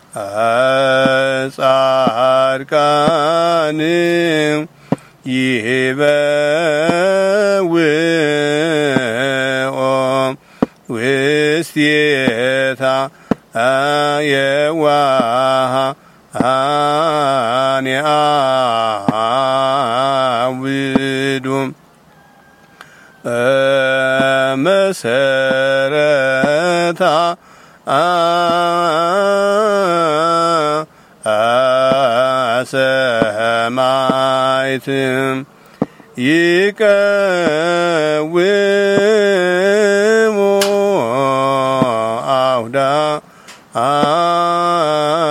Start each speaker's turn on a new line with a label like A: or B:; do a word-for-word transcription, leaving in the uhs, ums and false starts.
A: ጻድቃን ይበውኦ ውስቴታ የዋሃን ያውዱ መሰረታ ሰማይትም ይቀውሙ አውዳ